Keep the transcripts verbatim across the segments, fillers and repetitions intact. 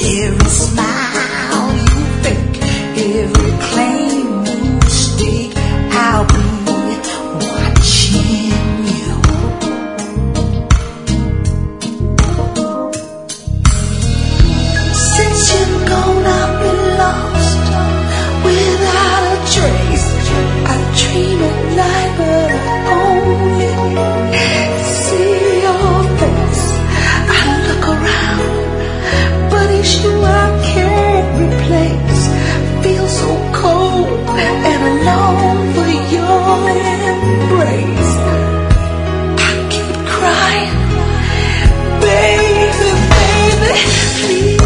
Every smile you fake, every claim you stake, I'll be watching you. Since you're gone, I've been lost without a trace. I dream at night, but I only see your face. I look around, but it's you I can't replace. Feel so cold and alone for your embrace. I keep crying, baby, baby, please.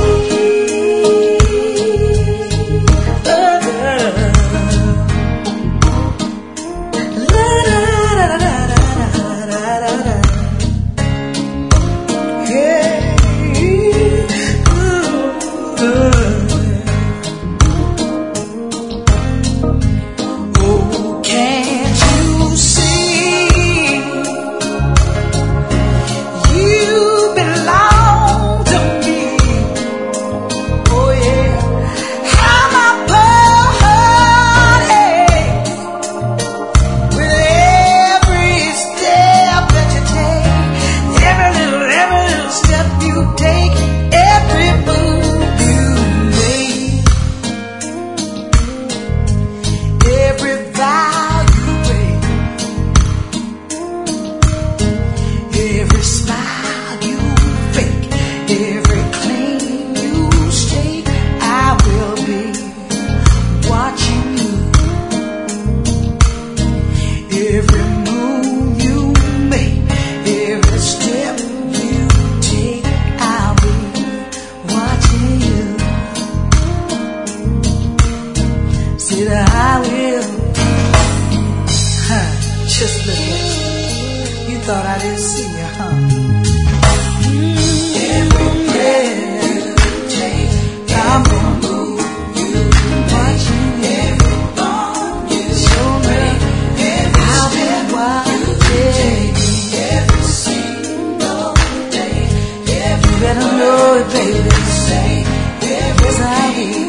Just look at you. You thought I didn't see you, huh? Mm-hmm. Every breath you take, every move you make, every bond you break, every step you take, every single day, every you better know it, baby. Say, every I